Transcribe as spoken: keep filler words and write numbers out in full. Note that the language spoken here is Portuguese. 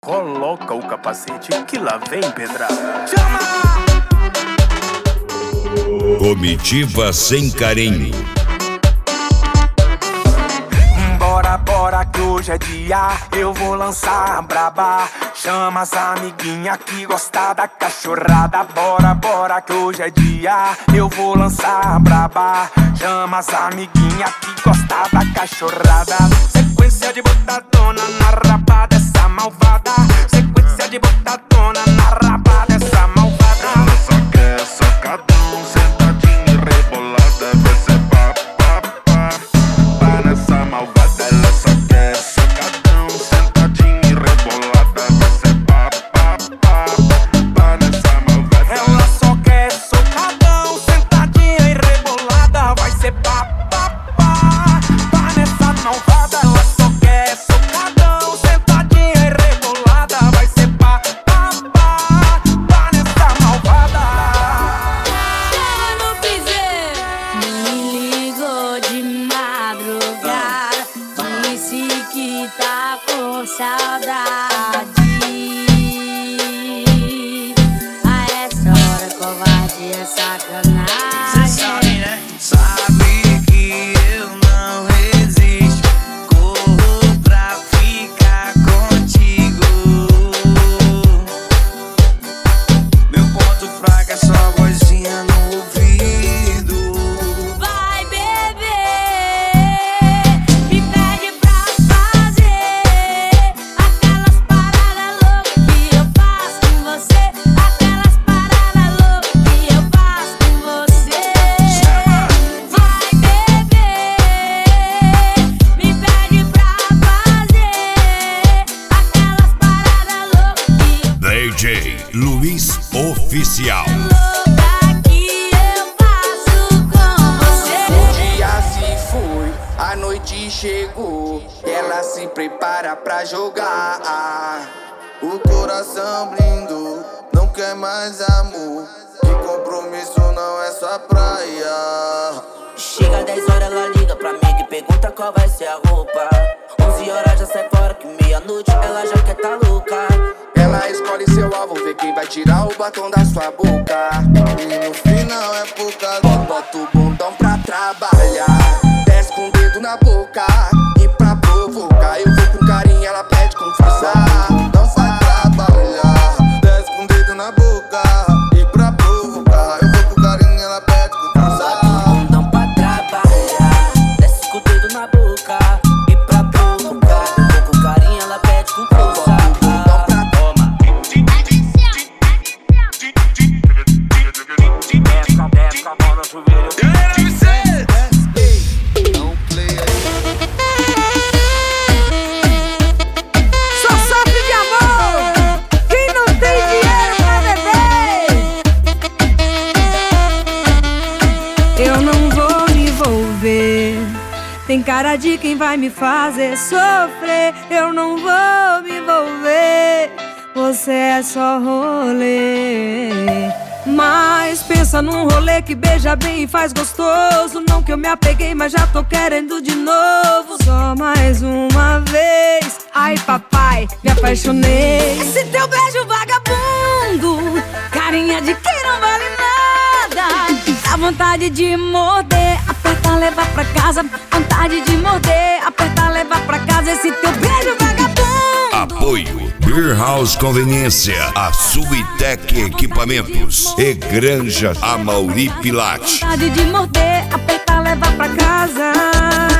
Coloca o capacete que lá vem pedrada. Chama! Comitiva sem carinho. Bora, bora que hoje é dia, eu vou lançar a braba. Chama as amiguinhas que gostam da cachorrada. Bora, bora que hoje é dia, eu vou lançar a braba. Chama as amiguinhas que gostam da cachorrada. Sequência de botadona na raba dessa malvada. Sequência de botadona na raba dessa malvada. Ela só quer socadão, sentadinha e rebolada. Vai ser pá, pá, pá, pá nessa malvada. Ela só quer socadão, sentadinha e rebolada. Vai ser pá, pá, pá, pá nessa malvada. Ela só quer socadão, sentadinha e rebolada. Vai ser pá, pá, pá, pá nessa malvada. Ela só quer socadão, sentadinha e rebolada. Vai ser pá, pá, pá, pá nessa malvada. Chama no piseiro, me ligou de madrugada, disse que tá com saudade. A essa hora covarde é sacanagem. Cê sabe, né? Sabe que eu não resisto. Corro pra ficar contigo. Meu ponto fraco é só vozinha no ouvido. Vai beber, me pede pra fazer aquelas paradas loucas que eu faço com você. Aquelas paradas loucas que eu faço com você. Vai beber, me pede pra fazer aquelas paradas loucas que eu D J Luiz Oficial. louca que eu faço com você. O dia se foi, a noite chegou. Ela se prepara pra jogar. O coração blindou, não quer mais amor. E compromisso não é sua praia. Chega dez horas, ela liga pra mim que pergunta qual vai ser a roupa. Onze horas já sai fora, que meia-noite ela já quer tá louca. Ela escolhe seu alvo, vê quem vai tirar o batom da sua boca. E no final é por causa Bota o bundão pra trabalhar, desce com o dedo na boca. E pra provocar, eu vou com carinho, ela pede com força. não vai trabalhar. Desce com o dedo na boca. E pra provocar, eu vou com carinho, ela pede com força. Não pra trabalhar, desce com o dedo na boca. E pra provocar, eu vou com carinho, ela pede com força. Só sofre de amor quem não tem dinheiro pra beber. Eu não vou me envolver, tem cara de quem vai me fazer sofrer. Eu não vou me envolver, você é só rolê. Mas pensa num rolê que beija bem e faz gostoso. Não que eu me apeguei, mas já tô querendo de novo. Só mais uma vez, ai papai, me apaixonei. Esse teu beijo vagabundo, carinha de quem não vale nada. Dá vontade de morder, apertar, levar pra casa. Vontade de morder, apertar, levar pra casa. Esse teu beijo vagabundo. Apoio Beer House Conveniência, a Subtec Equipamentos e Granja Amauri Pilate. Vontade de morder, apertar, levar pra casa.